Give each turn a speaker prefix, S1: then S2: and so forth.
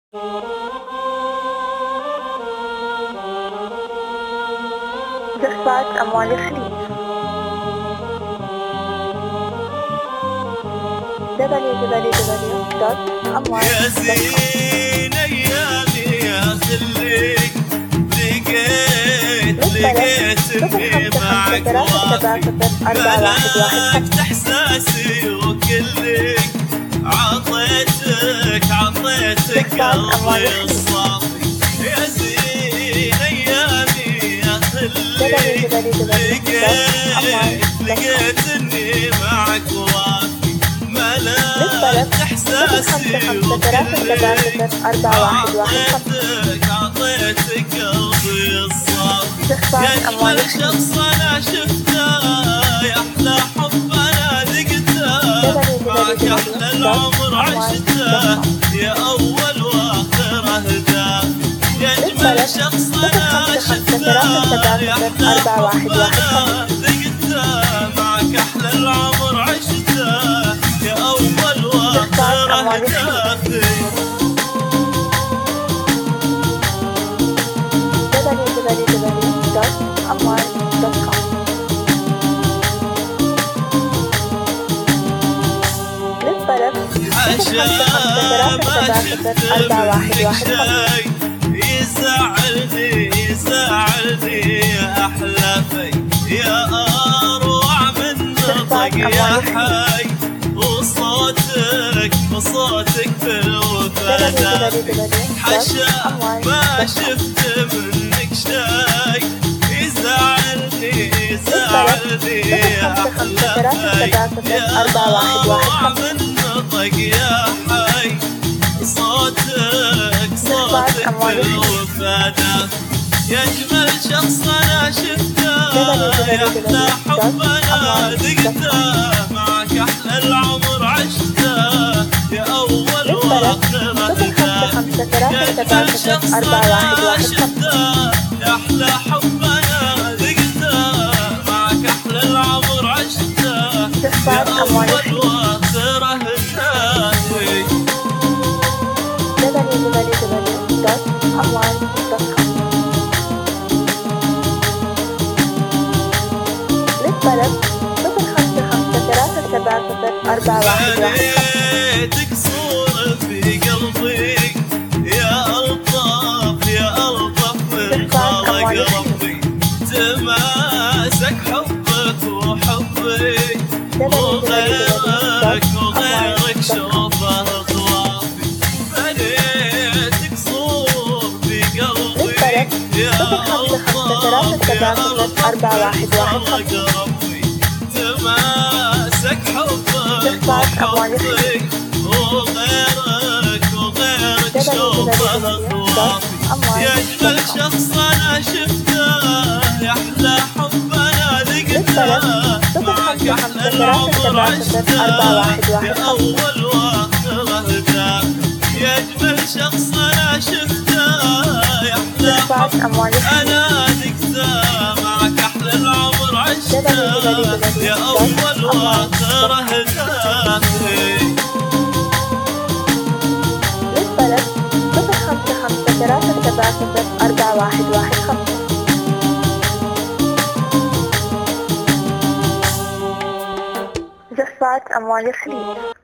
S1: زخات أموال الخليج www.amwal.com.
S2: يا زين أيامي يا خليك لقيتني معك وافي ملكت إحساسي وكلك عطيتك قلبي الصافي. يا زين أيامي يا خليك لقيتني معك وافي ملكت إحساسي وكلك عطيتك قلبي الصافي. يا أجمل شخص أنا شفته يا أحلى حب أنا ذقته معك أحلى العمر عشته يا أول وآخر أهداف. يا أجمل شخص أنا شفته يا أحلى حب أنا ذقته معك أحلى العمر عشته يا أول وآخر أهدافي.
S1: www.amwal.com. للطلب
S2: حاشا ما شفت منك شي يزعلني يا أحلى في يا أروع من نطق يا حي وصوتك في الوفاة. حاشا ما شفت منك شي يزعلني يا أحلى في يا أروع من نطق يا حي صوتك في الوفاة. يا أجمل شخص أنا شفته يا أحلى حب أنا ذقته معك أحلى العمر عشته يا أول وآخر أهداف. يا أجمل شخص أنا شفته يا أحلى حب أنا ذقته معك أحلى العمر عشته يا أول وآخر أهدافي.
S1: www.amwal.com. للطلب 05537741.
S2: بنيتك صورة في قلبي يا ألطف من خلق ربي تماسك حبك وحبي وغيرك شوفه طوافي. بنيتك صور في قلبي يا ألطف من خلق ربي تماسك حبك وحبي وغيرك شوفه طوافي. يا أجمل شخص أنا شفته يا أحلى حب أنا ذقته معك أحلى العمر عشته يا أول وآخر أهداف. يا أجمل شخص أنا شفته يا أحلى حب أنا ذقته معك أحلى العمر عشته يا أول وآخر أهدافي.
S1: للطلب 0553774115. زخات أموال الخليج